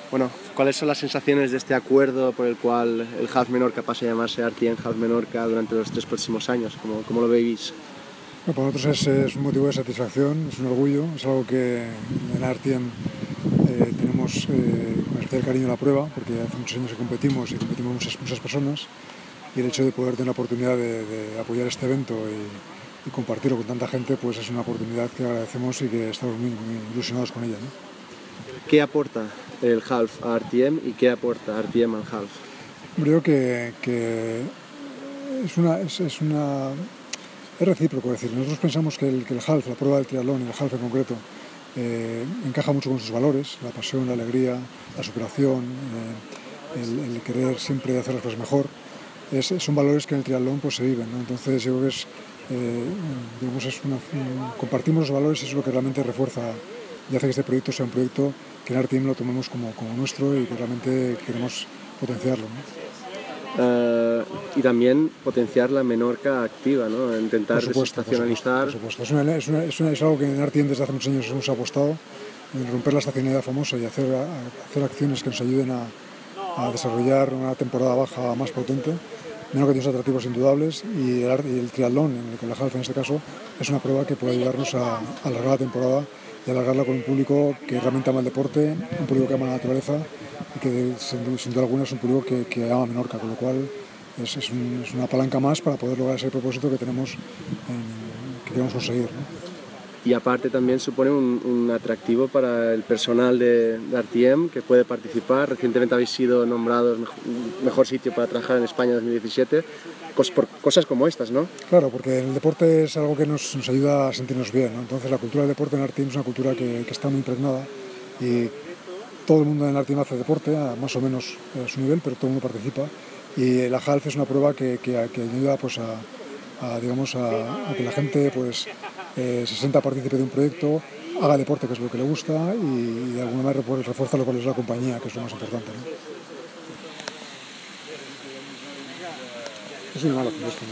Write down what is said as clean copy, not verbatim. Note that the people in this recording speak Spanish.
Bueno, ¿cuáles son las sensaciones de este acuerdo por el cual el Half Menorca pasa a llamarse RTM Half Menorca durante los 3 próximos años? ¿Cómo lo veis? Bueno, para nosotros es un motivo de satisfacción, es un orgullo, es algo que en RTM tenemos con especial cariño a la prueba, porque hace muchos años que competimos y competimos muchas personas, y el hecho de poder tener la oportunidad de apoyar este evento y compartirlo con tanta gente, pues es una oportunidad que agradecemos y que estamos muy ilusionados con ella, ¿no? ¿Qué aporta el Half a RTM y qué aporta RTM al Half? Creo que es recíproco, es decir, nosotros pensamos que el Half, la prueba del triatlón, el Half en concreto, encaja mucho con sus valores, la pasión, la alegría, la superación, el querer siempre hacer las cosas mejor. Son valores que en el triatlón pues se viven, ¿no? Entonces yo creo que compartimos los valores y eso es lo que realmente refuerza y hace que este proyecto sea un proyecto que en RTM lo tomemos como nuestro y que realmente queremos potenciarlo, ¿no? Y también potenciar la Menorca activa, ¿no? Intentar desestacionalizar. Por supuesto. Es algo que en RTM desde hace muchos años hemos apostado, en romper la estacionalidad famosa y hacer acciones que nos ayuden a desarrollar una temporada baja más potente. Menorca tiene unos atractivos indudables y el triatlón, con la Half en este caso, es una prueba que puede ayudarnos a alargar la temporada y alargarla con un público que realmente ama el deporte, un público que ama la naturaleza y que sin duda alguna es un público que ama Menorca, con lo cual es una palanca más para poder lograr ese propósito que que queremos conseguir, ¿no? Y aparte también supone un atractivo para el personal de RTM que puede participar. Recientemente habéis sido nombrados mejor sitio para trabajar en España 2017, por cosas como estas, ¿no? Claro, porque el deporte es algo que nos ayuda a sentirnos bien, ¿no? Entonces la cultura del deporte en RTM es una cultura que está muy impregnada y todo el mundo en RTM hace deporte, más o menos a su nivel, pero todo el mundo participa. Y la Half es una prueba que ayuda pues, a que la gente pues, se sienta partícipe de un proyecto, haga deporte, que es lo que le gusta, y de alguna manera pues, refuerza lo que es la compañía, que es lo más importante, ¿no? Es muy malo.